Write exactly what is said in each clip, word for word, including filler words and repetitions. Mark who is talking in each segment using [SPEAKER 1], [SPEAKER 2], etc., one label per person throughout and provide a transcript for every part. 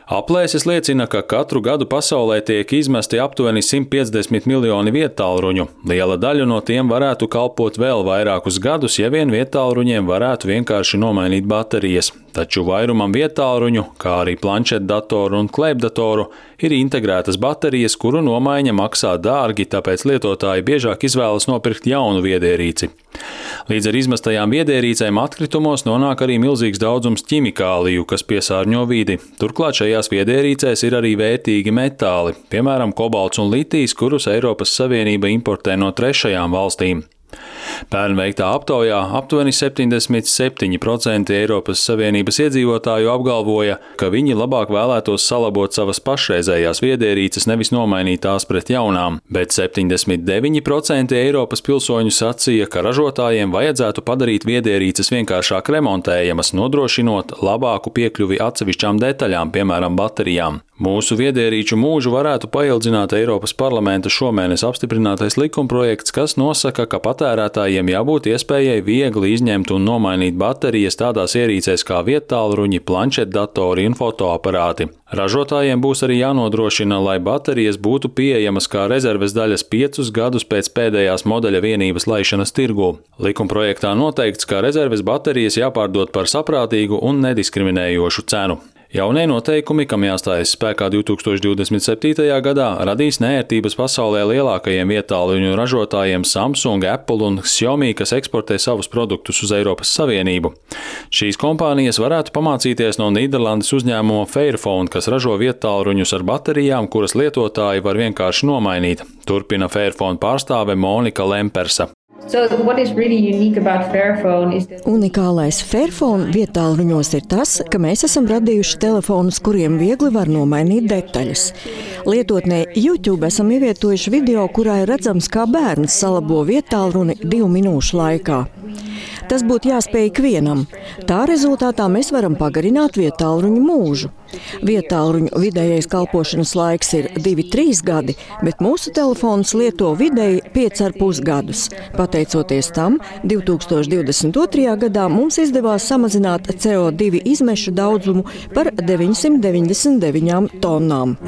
[SPEAKER 1] Aplēses liecina, ka katru gadu pasaulē tiek izmesti aptuveni simt piecdesmit miljoni viedtālruņu. Liela daļa no tiem varētu kalpot vēl vairākus gadus, ja vien viedtālruņiem varētu vienkārši nomainīt baterijas. Taču vairumam viedtālruņu, kā arī planšetdatoru un klēpdatoru, ir integrētas baterijas, kuru nomaiņa maksā dārgi, tāpēc lietotāji biežāk izvēlas nopirkt jaunu viedierīci. Līdz ar izmestajām viedierīcēm atkritumos nonāk arī milzīgs daudzums ķimikāliju, kas piesārņo vidi. Turklāt šajās viedierīcēs ir arī vērtīgi metāli, piemēram, kobalts un litijs, kurus Eiropas Savienība importē no trešajām valstīm. Pērn veiktā aptaujā aptuveni septiņdesmit septiņi procenti Eiropas Savienības iedzīvotāju apgalvoja, ka viņi labāk vēlētos salabot savas pašreizējās viedierīces, nevis nomainīt tās pret jaunām, bet septiņdesmit deviņi procenti Eiropas pilsoņu sacīja, ka ražotājiem vajadzētu padarīt viedierīces vienkāršāk remontējamas, nodrošinot labāku piekļuvi atsevišķām detaļām, piemēram, baterijām. Mūsu viedierīču mūžu varētu paildzināt Eiropas parlamenta šomēnes apstiprinātais likumprojekts, kas nosaka, ka patērētājiem jābūt iespējai viegli izņemt un nomainīt baterijas tādās ierīcēs kā viedtālruņi, planšetdatori un fotoaparāti. Ražotājiem būs arī jānodrošina, lai baterijas būtu pieejamas kā rezerves daļas piecus gadus pēc pēdējās modeļa vienības laišanas tirgū. Likumprojektā noteikts, ka rezerves baterijas jāpārdod par saprātīgu un nediskriminējošu cenu. Jaunie noteikumi, kam jāstājas spēkā divi tūkstoši divdesmit septītajā gadā, radīs neērtības pasaulē lielākajiem viedtālruņu ražotājiem Samsung, Apple un Xiaomi, kas eksportē savus produktus uz Eiropas Savienību. Šīs kompānijas varētu pamācīties no Nīderlandes uzņēmuma Fairphone, kas ražo viedtālruņus ar baterijām, kuras lietotāji var vienkārši nomainīt, turpina Fairphone pārstāve Monika Lempersa.
[SPEAKER 2] So what is really unique about Fairphone is that...
[SPEAKER 3] Unikālais Fairphone viedtālruņos ir tas, ka mēs esam radījuši telefonus, kuriem viegli var nomainīt detaļas. Lietotnē YouTube esam ievietojuši video, kurā ir redzams, kā bērns salabo viedtālruni divu minūšu laikā. Tas būtu jāspēj ikvienam. Tā rezultātā mēs varam pagarināt viedtālruņu mūžu. Viedtālruņu vidējais kalpošanas laiks ir divi līdz trīs gadi, bet mūsu telefons lieto vidēji pieci ar pus gadus. Pateicoties tam, divi tūkstoši divdesmit otrajā gadā mums izdevās samazināt C O divi izmešu daudzumu par deviņsimt deviņdesmit deviņām tonnām.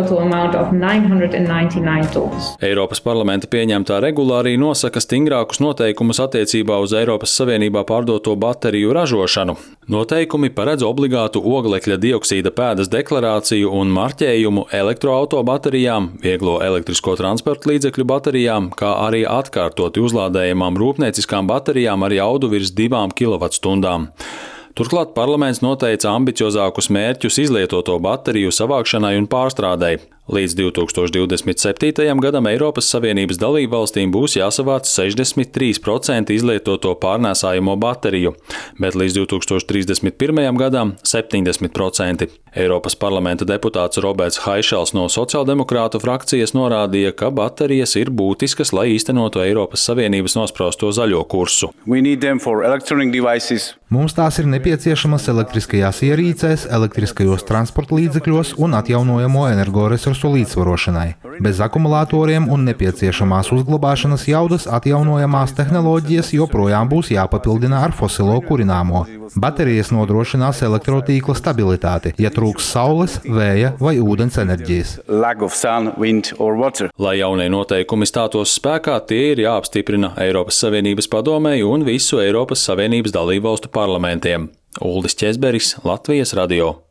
[SPEAKER 1] Eiropas parlamenta pieņemtā regula arī nosaka stingrākus noteikumus attiecībā uz Eiropas Savienībā pārdoto bateriju ražošanu. Noteikumi paredz obligātu oglekļa dioksīda pēdas deklarāciju un marķējumu elektroautobaterijām, vieglo elektrisko transporta līdzekļu baterijām, kā arī atkārtoti uzlādējamām rūpnieciskām baterijām ar jaudu virs divām kilovatstundām. Turklāt parlaments noteica ambiciozākus mērķus izlietoto bateriju savākšanai un pārstrādei. Līdz divi tūkstoši divdesmit septītajam gadam Eiropas Savienības dalībvalstīm būs jāsavāc sešdesmit trīs procenti izlietoto pārnēsājamo bateriju, bet līdz divi tūkstoši trīsdesmit pirmajam gadam septiņdesmit procenti. Eiropas parlamenta deputāts Roberts Haišels no sociāldemokrātu frakcijas norādīja, ka baterijas ir būtiskas, lai īstenotu Eiropas Savienības nosprausto zaļo kursu.
[SPEAKER 4] Mums tās ir nepieciešamas elektriskajās ierīcēs, elektriskajos transporta līdzekļos un atjaunojamo energoresursu līdzsvarošanai. Bez akumulatoriem un nepieciešamās uzglabāšanas jaudas atjaunojamās tehnoloģijas joprojām būs jāpapildina ar fosilo kurināmo. Baterijas nodrošinās elektrotīkla stabilitāti, ja trūks saules, vēja vai ūdens enerģijas.
[SPEAKER 1] Lai jaunie noteikumi stātos spēkā, tie ir jāapstiprina Eiropas Savienības padomei un visu Eiropas Savienības dalībvalstu parlamentiem. Uldis Ķezberis, Latvijas radio.